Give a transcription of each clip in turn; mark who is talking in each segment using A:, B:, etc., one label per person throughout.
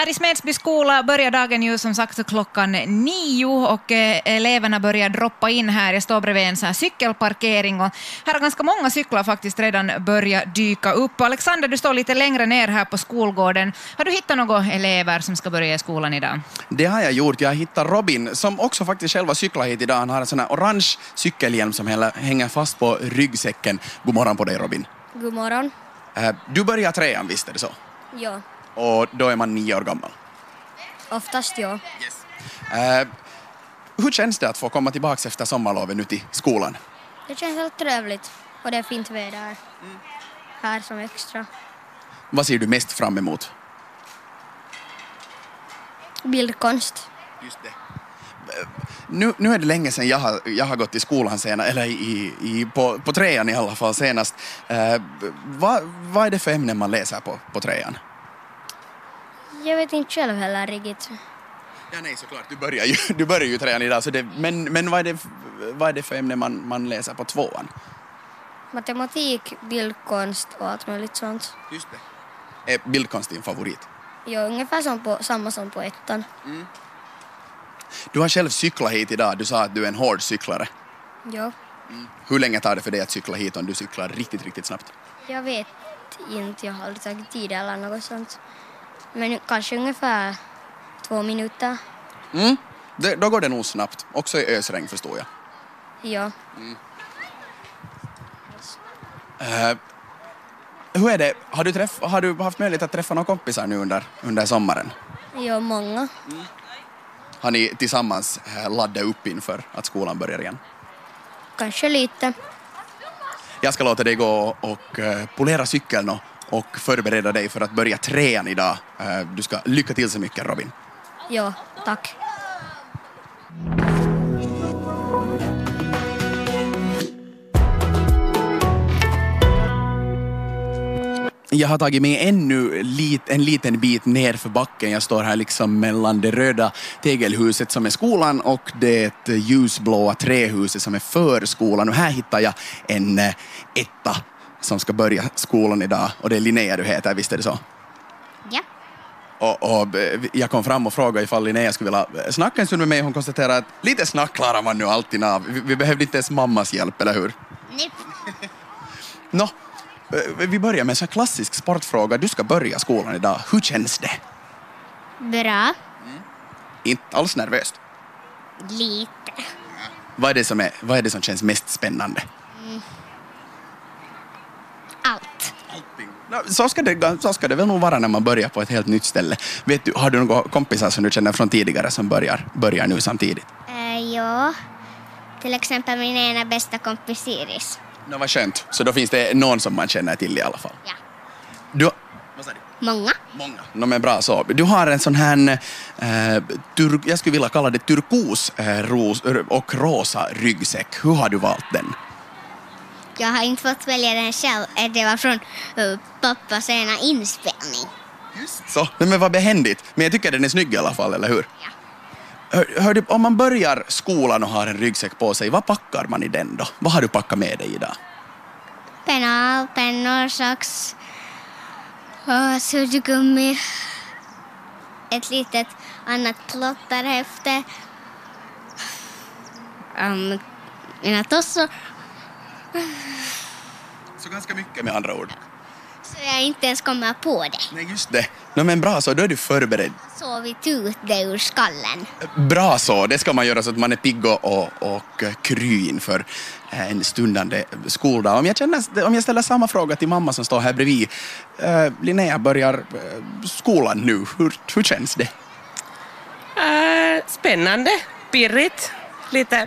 A: Här i Smedsby skola börjar dagen ju som sagt klockan 9 och eleverna börjar droppa in här. Jag står bredvid en sån här cykelparkering och här har ganska många cyklar faktiskt redan börjat dyka upp. Alexander, du står lite längre ner här på skolgården. Har du hittat några elever som ska börja i skolan idag?
B: Det har jag gjort. Jag hittar Robin som också faktiskt själva cyklar hit idag. Han har en sån här orange cykelhjälm som hänger fast på ryggsäcken. God morgon på dig, Robin.
C: God morgon.
B: Du börjar 3:an, visst är det så?
C: Ja,
B: Och då är man 9 år gammal.
C: oftast ja.
B: Yes. Hur känns det att få komma tillbaka efter sommarloven ut i skolan?
C: Det känns helt trevligt och det är fint väder här som extra.
B: Vad ser du mest fram emot?
C: Bildkonst.
B: Just det. Nu är det länge sedan jag har gått i skolan senast, eller på 3:an i alla fall senast. Vad är det för ämnen man läser på 3:an?
C: Jag vet inte själv heller riktigt.
B: Ja, nej, såklart. Du börjar ju 3:an idag. Så men vad är det för ämnen man läser på 2:an?
C: Matematik, bildkonst och allt möjligt sånt.
B: Just det. Är bildkonst din favorit?
C: Ja, ungefär samma som på 1:an.
B: Du har själv cyklat hit idag. Du sa att du är en hård cyklare.
C: Ja,
B: Hur länge tar det för dig att cykla hit om du cyklar riktigt, riktigt snabbt?
C: jag vet inte. Jag har aldrig tagit tid eller något sånt. Men kanske ungefär 2 minuter.
B: Då går det nog snabbt. Också i ösregn, förstår jag.
C: Ja,
B: Hur är det? Har du haft möjlighet att träffa några kompisar nu under sommaren?
C: ja många.
B: Har ni tillsammans laddat upp inför att skolan börjar igen?
C: Kanske lite.
B: Jag ska låta dig gå och polera cykeln och förbereda dig för att börja 3:an idag. Du ska lycka till så mycket, Robin.
C: Ja, tack.
B: Jag har tagit mig ännu en liten bit ner för backen. Jag står här liksom mellan det röda tegelhuset som är skolan och det ljusblåa trähuset som är förskolan. Och här hittar jag en etta som ska börja skolan idag. Och det är Linnea du heter, visst är det så?
C: Ja.
B: Och jag kom fram och frågade ifall Linnea skulle vilja snacka en stund med mig. Hon konstaterade att lite snack klarar man nu alltid av. Vi behövde inte ens mammas hjälp, eller hur?
C: Nej.
B: Nå, vi börjar med en sån klassisk sportfråga. Du ska börja skolan idag. Hur känns det?
C: Bra.
B: Inte alls nervöst.
C: Lite.
B: Vad är det som känns mest spännande?
C: Allt.
B: Allting. Så ska det väl nog vara när man börjar på ett helt nytt ställe. Vet du, har du några kompisar som du känner från tidigare som börjar nu samtidigt?
C: Ja. Till exempel min ena bästa kompis Iris.
B: Vad skönt. Så då finns det någon som man känner till i alla fall.
C: Ja.
B: Vad sa du?
C: Många.
B: Men bra så. Du har en sån här, jag skulle vilja kalla det turkos och rosa ryggsäck. Hur har du valt den?
C: Jag har inte fått välja den själv. Det var från pappas ena inspelning.
B: Just så. Men vad behändigt. Men jag tycker den är snygg i alla fall, eller hur?
C: Ja.
B: Hör du, om man börjar skolan och har en ryggsäck på sig, vad packar man i den då? Vad har du packat med dig idag?
C: Penal, pennor, sax, suddgummi, ett litet annat plottarhäfte, mina tossor.
B: Så ganska mycket med andra ord.
C: Så jag inte ens kommer på det.
B: Nej, just det. Men bra så, då är du förberedd.
C: Sovit ut det ur skallen.
B: Bra så, det ska man göra så att man är pigg och kry inför en stundande skoldag. Om jag ställer samma fråga till mamma som står här bredvid. Linnea börjar skolan nu. Hur känns det?
D: Spännande, pirrigt, lite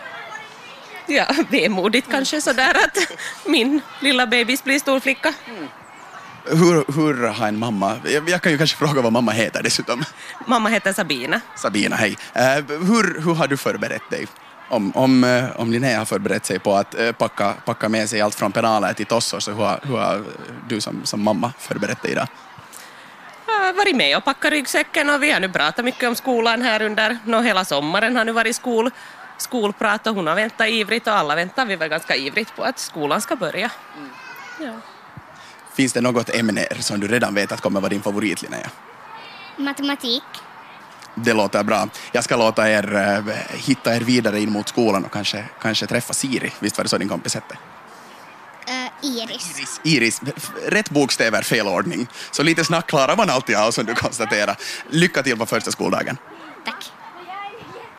D: vemodigt kanske sådär att min lilla bebis blir stor flicka.
B: Hur har en mamma... Jag kan ju kanske fråga vad mamma heter dessutom.
D: Mamma heter Sabina.
B: Sabina, hej. Hur har du förberett dig? Om Linnea har förberett sig på att packa med sig allt från penaler till tossor, så hur har du som mamma förberett dig idag?
D: Jag har varit med och packat ryggsäcken och vi har nu pratat mycket om skolan här under hela sommaren har nu varit skolprat och hon har väntat ivrigt och alla väntar vi väl ganska ivrigt på att skolan ska börja. Ja.
B: Finns det något ämne som du redan vet att kommer vara din favorit, Linnea?
C: Matematik.
B: Det låter bra. Jag ska låta er hitta er vidare in mot skolan och kanske träffa Siri. Visst var det så din kompis hette?
C: Iris.
B: Iris. Rätt bokstäver, fel ordning. Så lite snack klarar man alltid av, som du konstaterar. Lycka till på första skoldagen.
C: Tack.